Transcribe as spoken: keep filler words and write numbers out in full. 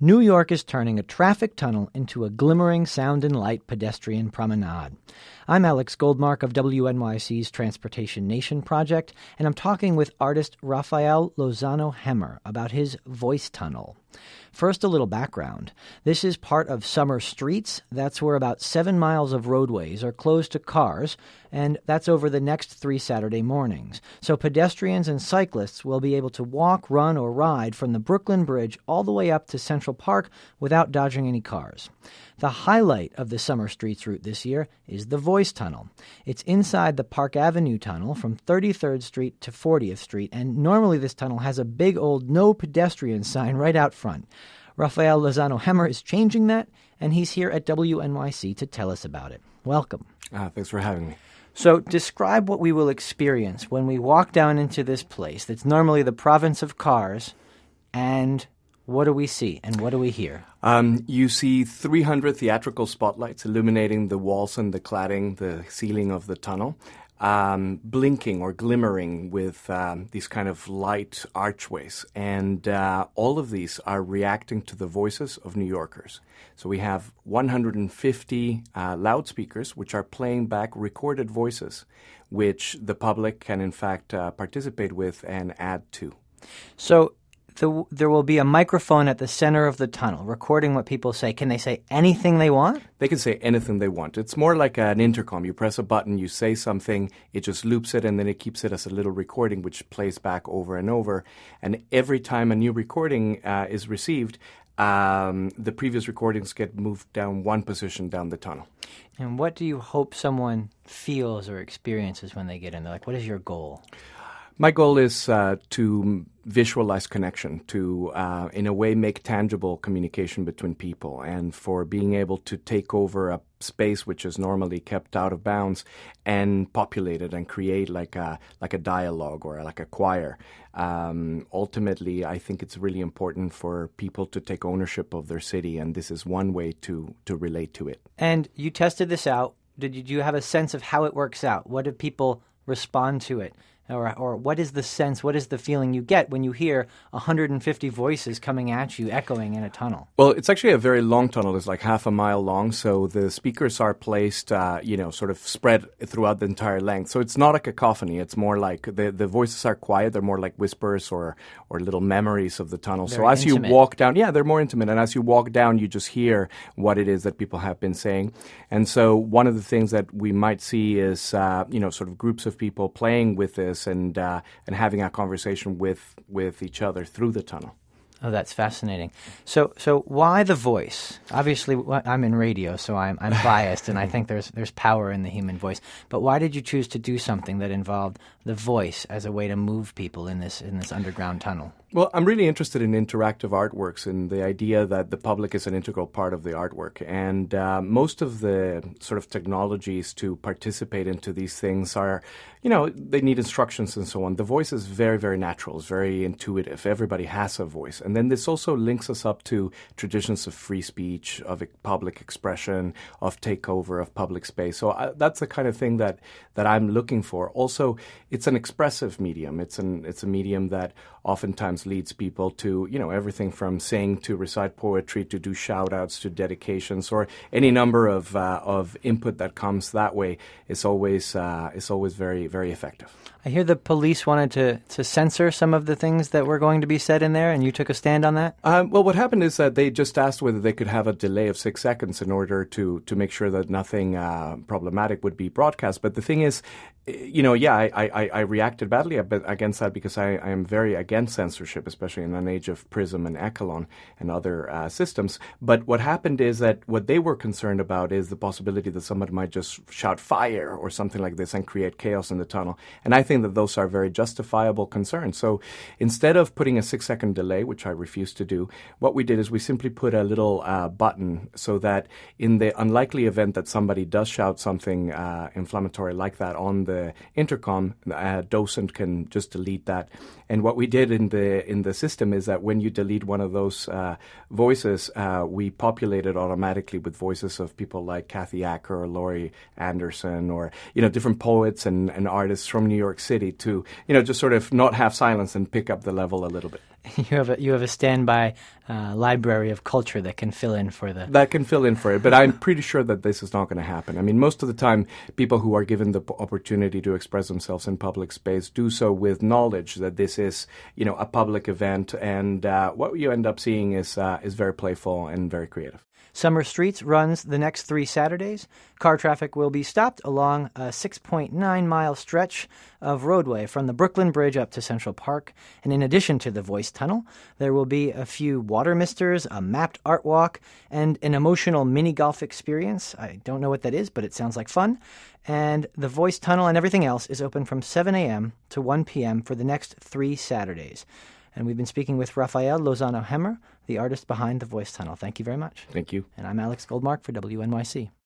New York is turning a traffic tunnel into a glimmering sound and light pedestrian promenade. I'm Alex Goldmark of W N Y C's Transportation Nation Project, and I'm talking with artist Rafael Lozano Hemmer about his voice tunnel. First, a little background. This is part of Summer Streets. That's where about seven miles of roadways are closed to cars, and that's over the next three Saturday mornings. So pedestrians and cyclists will be able to walk, run, or ride from the Brooklyn Bridge all the way up to Central Park without dodging any cars. The highlight of the Summer Streets route this year is the Voice Tunnel. It's inside the Park Avenue Tunnel from thirty-third Street to fortieth Street, and normally this tunnel has a big old no pedestrian sign right out front. Rafael Lozano Hemmer is changing that, and he's here at W N Y C to tell us about it. Welcome. Ah, thanks for having me. So describe what we will experience when we walk down into this place that's normally the province of cars, and what do we see and what do we hear? Um, you see three hundred theatrical spotlights illuminating the walls and the cladding, the ceiling of the tunnel, um, blinking or glimmering with um, these kind of light archways. And uh, all of these are reacting to the voices of New Yorkers. So we have one hundred fifty uh, loudspeakers which are playing back recorded voices, which the public can in fact uh, participate with and add to. So The, there will be a microphone at the center of the tunnel recording what people say. Can they say anything they want? They can say anything they want. It's more like an intercom. You press a button, you say something, it just loops it, and then it keeps it as a little recording which plays back over and over. And every time a new recording uh, is received, um, the previous recordings get moved down one position down the tunnel. And what do you hope someone feels or experiences when they get in there? Like, what is your goal? My goal is uh, to visualize connection, to, uh, in a way, make tangible communication between people, and for being able to take over a space which is normally kept out of bounds and populate it and create like a like a dialogue or like a choir. Um, ultimately, I think it's really important for people to take ownership of their city, and this is one way to, to relate to it. And you tested this out. Did you, do you have a sense of how it works out? What do people respond to it? Or, or what is the sense, what is the feeling you get when you hear one hundred fifty voices coming at you, echoing in a tunnel? Well, it's actually a very long tunnel. It's like half a mile long, so the speakers are placed, uh, you know, sort of spread throughout the entire length. So it's not a cacophony. It's more like the, the voices are quiet. They're more like whispers or, or little memories of the tunnel. Very so as intimate. you walk down, yeah, they're more intimate. And as you walk down, you just hear what it is that people have been saying. And so one of the things that we might see is, uh, you know, sort of groups of people playing with this and uh, and having a conversation with, with each other through the tunnel. Oh, that's fascinating. So, so why the voice? Obviously, I'm in radio, so I'm I'm biased, and I think there's there's power in the human voice. But why did you choose to do something that involved the voice as a way to move people in this in this underground tunnel? Well, I'm really interested in interactive artworks and the idea that the public is an integral part of the artwork. And uh, most of the sort of technologies to participate into these things are, you know, they need instructions and so on. The voice is very, very natural. It's very intuitive. Everybody has a voice. And then this also links us up to traditions of free speech, of public expression, of takeover of public space. So uh, that's the kind of thing that, that I'm looking for. Also, it's an expressive medium. It's an it's a medium that oftentimes leads people to, you know, everything from sing to recite poetry to do shout-outs to dedications, or any number of uh, of input that comes that way is always uh, is always very, very effective. I hear the police wanted to, to censor some of the things that were going to be said in there, and you took a stand on that? Um, well, what happened is that they just asked whether they could have a delay of six seconds in order to, to make sure that nothing uh, problematic would be broadcast. But the thing is, you know, yeah, I, I, I reacted badly against that because I, I am very against censorship, especially in an age of Prism and Echelon and other uh, systems. But what happened is that what they were concerned about is the possibility that somebody might just shout fire or something like this and create chaos in the tunnel. And I think that those are very justifiable concerns. So instead of putting a six-second delay, which I refused to do, what we did is we simply put a little uh, button so that in the unlikely event that somebody does shout something uh, inflammatory like that on the the intercom, a docent can just delete that. And what we did in the in the system is that when you delete one of those uh, voices, uh, we populate it automatically with voices of people like Kathy Acker or Laurie Anderson or, you know, different poets and, and artists from New York City to, you know, just sort of not have silence and pick up the level a little bit. You have a you have a standby uh, library of culture that can fill in for the that can fill in for it. But I'm pretty sure that this is not going to happen. I mean, most of the time, people who are given the p- opportunity to express themselves in public space do so with knowledge that this is, you know, a public event, and uh, what you end up seeing is uh, is very playful and very creative. Summer Streets runs the next three Saturdays. Car traffic will be stopped along a six point nine mile stretch of roadway from the Brooklyn Bridge up to Central Park. And in addition to the Voice Tunnel, there will be a few water misters, a mapped art walk, and an emotional mini golf experience. I don't know what that is, but it sounds like fun. And the Voice Tunnel and everything else is open from seven a.m. to one p.m. for the next three Saturdays. And we've been speaking with Rafael Lozano Hemmer, the artist behind the Voice Tunnel. Thank you very much. Thank you. And I'm Alex Goldmark for W N Y C.